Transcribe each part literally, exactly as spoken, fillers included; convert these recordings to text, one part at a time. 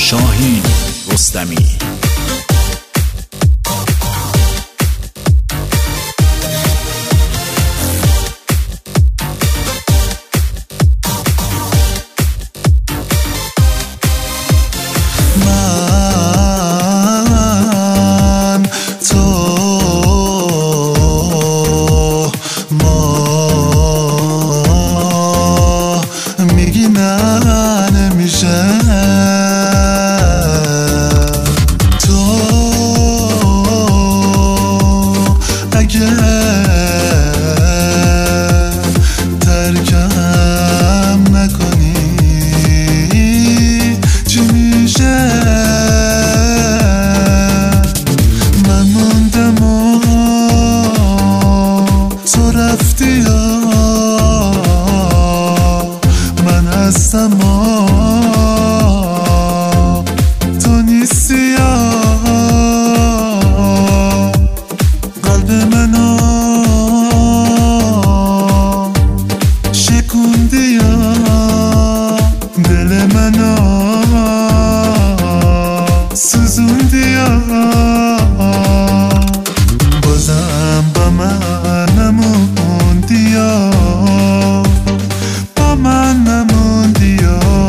شاهین رستمی. تو نیستی قلب منو شکوندی، دل منو سوزوندی، بازم با من نموندی، با من نموندی.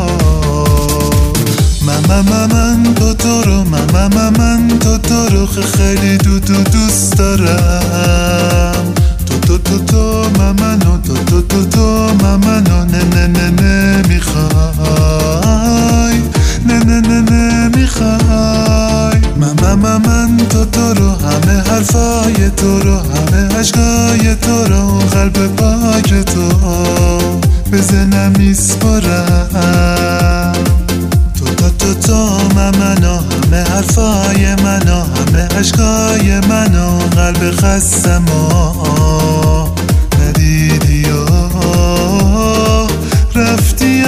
من من تو تو رو من من من تو تو رو خیلی دو دو دوست دارم. تو تو تو تو من منو تو تو تو تو من منو نه نه نه نه میخوای، نه نه نه نه میخوای. من من من من تو تو رو، همه حرفای تو رو، همه عشقای تو رو، قلب پاک تو بزنم میسپارم. تو تو من منو، همه حرفای منو، همه عشقای منو، قلب خستم و ندیدی و رفتی.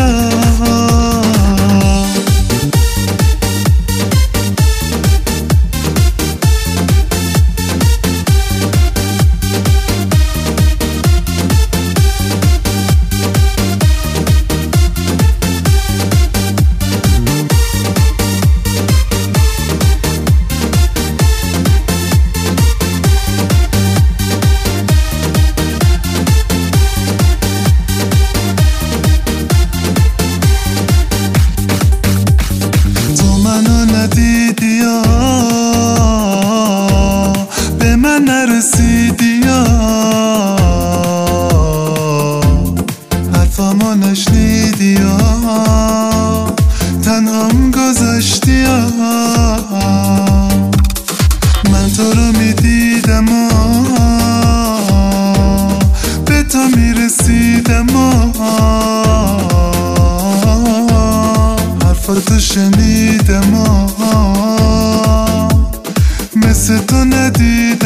به من نرسیدی، حرفامو نشنیدی، تنهام گذاشتی. من تو رو میدیدم و به تو میرسیدم و حرفاتو شنیدم و مثل تو ندیدم.